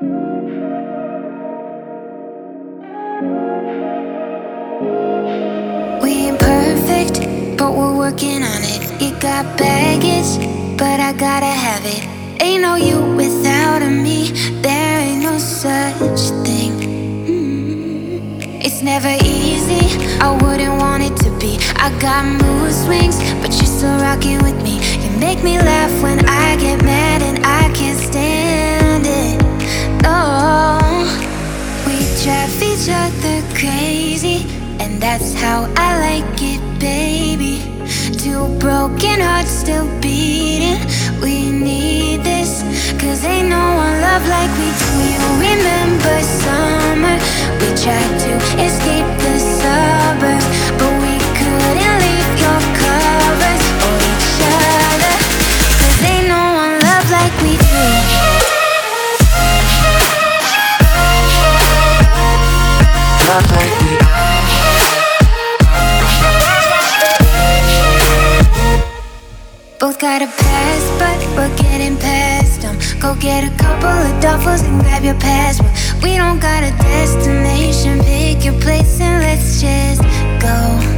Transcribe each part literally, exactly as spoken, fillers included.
We ain't perfect, but we're working on it. You got baggage, but I gotta have it. Ain't no you without a me, there ain't no such thing. Mm. It's never easy, I wouldn't want it to be. I got mood swings, but you're still rocking with me. You make me laugh when I get mad and I can't stand it. Oh, we drive each other crazy, and that's how I like it, baby. Two broken hearts still beating. We need this, cause ain't no one love like we do. You remember summer? We tried to escape the suburbs, but we couldn't leave your covers or each other, cause ain't no one love like we do. Love like we do. Both got a past, but we're getting past them. Go get a couple of duffels and grab your passport. We don't got a destination, pick your place and let's just go.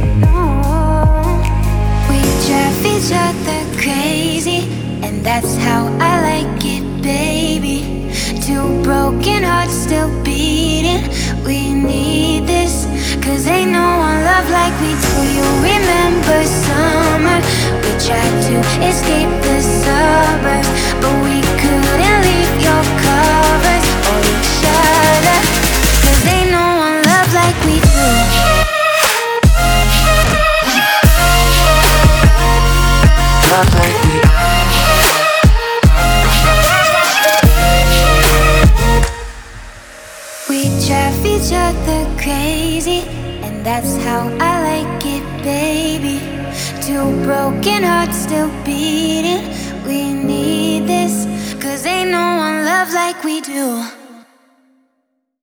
We drive each other crazy, and that's how I like it, baby. Two broken hearts still beating. We need this, cause ain't no one love like we do. You remember summer? We tried to escape the suburbs, but we couldn't leave your covers or each other, cause ain't no one love like we do. Love like we do. We drive each other crazy, and that's how I like it, baby. Two broken hearts still beating. We need this, cause ain't no one love like we do.